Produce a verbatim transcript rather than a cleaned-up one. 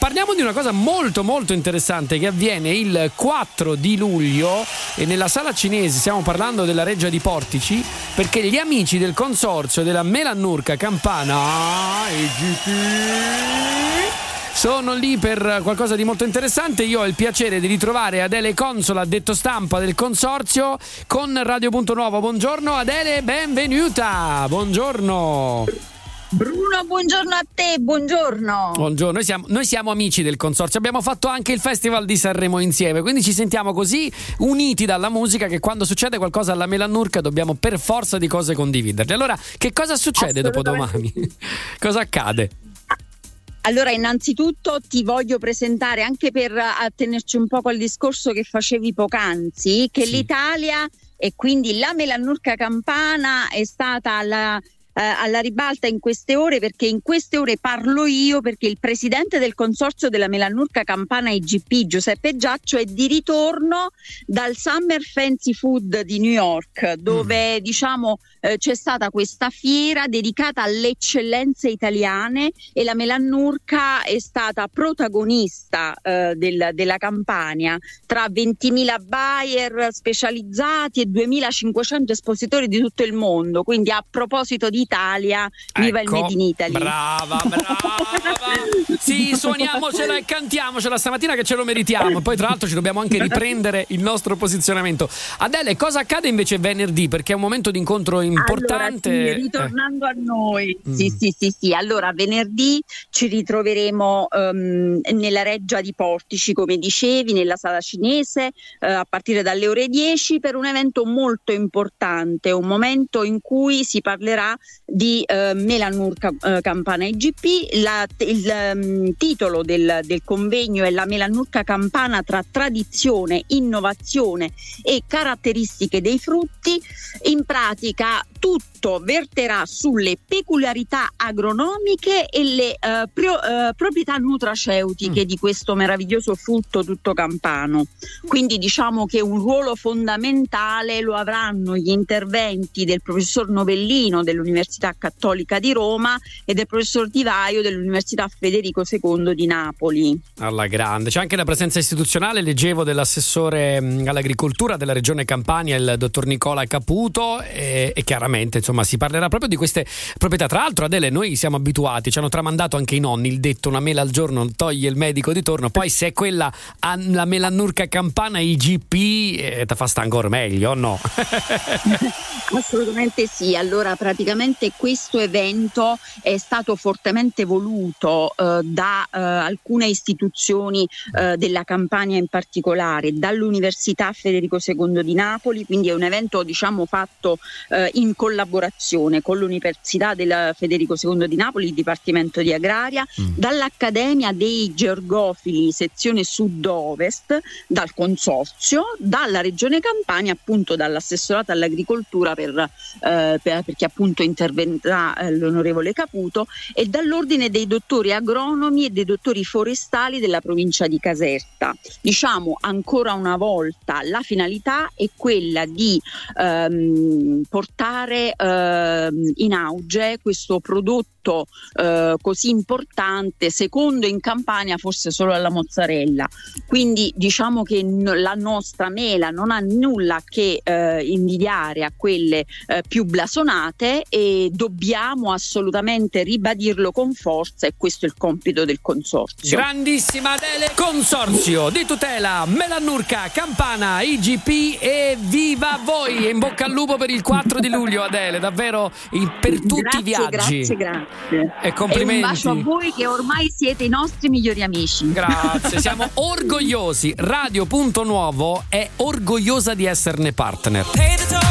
parliamo di una cosa molto molto interessante che avviene il quattro di luglio e nella sala cinese. Stiamo parlando della Reggia di Portici, perché gli amici del consorzio della Melannurca Campana I G P sono lì per qualcosa di molto interessante. Io ho il piacere di ritrovare Adele Consola, detto stampa del consorzio, con Radio Punto Nuovo. Buongiorno Adele, benvenuta. Buongiorno. Bruno, buongiorno a te, buongiorno. Buongiorno, noi siamo, noi siamo amici del consorzio, abbiamo fatto anche il Festival di Sanremo insieme, quindi ci sentiamo così uniti dalla musica che quando succede qualcosa alla Melannurca dobbiamo per forza di cose condividerle. Allora, che cosa succede dopodomani? Cosa accade? Allora, innanzitutto ti voglio presentare, anche per attenerci un po' al discorso che facevi poc'anzi, che sì. L'Italia e quindi la Melannurca Campana è stata alla Eh, alla ribalta in queste ore, perché in queste ore parlo io, perché il presidente del consorzio della Melannurca Campana I G P, Giuseppe Giaccio, è di ritorno dal Summer Fancy Food di New York, dove mm. diciamo eh, c'è stata questa fiera dedicata alle eccellenze italiane e la Melannurca è stata protagonista eh, del, della Campania, tra ventimila buyer specializzati e duemilacinquecento espositori di tutto il mondo. Quindi, a proposito di Italia, viva ecco, il Made in Italy. Brava, brava. Sì, suoniamocela e cantiamocela stamattina che ce lo meritiamo. Poi tra l'altro ci dobbiamo anche riprendere il nostro posizionamento. Adele, cosa accade invece venerdì? Perché è un momento di incontro importante. Allora, sì, ritornando eh. a noi. Mm. Sì, sì, sì, sì. Allora, venerdì ci ritroveremo um, nella Reggia di Portici, come dicevi, nella sala cinese, uh, a partire dalle ore dieci, per un evento molto importante, un momento in cui si parlerà di uh, Melannurca uh, Campana I G P. La, il um, titolo del, del convegno è La Melannurca Campana tra tradizione, innovazione e caratteristiche dei frutti. In pratica tutto verterà sulle peculiarità agronomiche e le uh, pro, uh, proprietà nutraceutiche mm. di questo meraviglioso frutto tutto campano. Quindi diciamo che un ruolo fondamentale lo avranno gli interventi del professor Novellino dell'Università Cattolica di Roma e del professor Di Vaio dell'Università Federico secondo di Napoli. Alla grande. C'è anche la presenza istituzionale, leggevo, dell'assessore all'agricoltura della regione Campania, il dottor Nicola Caputo, e, e chiaramente insomma si parlerà proprio di queste proprietà. Tra l'altro, Adele, noi siamo abituati, ci hanno tramandato anche i nonni il detto una mela al giorno toglie il medico di torno. Poi se è quella la Melannurca Campana I G P eh, te fa sta ancora meglio, o no? Assolutamente sì. Allora, praticamente questo evento è stato fortemente voluto eh, da eh, alcune istituzioni eh, della Campania, in particolare dall'Università Federico secondo di Napoli, quindi è un evento diciamo fatto eh, in collaborazione con l'Università del Federico secondo di Napoli, il Dipartimento di Agraria, mm. dall'Accademia dei Georgofili sezione sud-ovest, dal consorzio, dalla Regione Campania, appunto dall'assessorato all'agricoltura per, eh, per perché appunto interverrà eh, l'onorevole Caputo, e dall'ordine dei dottori agronomi e dei dottori forestali della provincia di Caserta. Diciamo ancora una volta la finalità è quella di ehm, portare ehm, in auge questo prodotto eh, così importante, secondo in Campania forse solo alla mozzarella. Quindi diciamo che n- la nostra mela non ha nulla che eh, invidiare a quelle eh, più blasonate, e dobbiamo assolutamente ribadirlo con forza, e questo è il compito del consorzio. Grandissima Adele, consorzio di tutela Melannurca Campana I G P, e viva voi, e in bocca al lupo per il quattro di luglio, Adele, davvero per tutti grazie, i viaggi. Grazie, grazie. E complimenti. E un bacio a voi, che ormai siete i nostri migliori amici. Grazie, siamo orgogliosi. Radio Punto Nuovo è orgogliosa di esserne partner.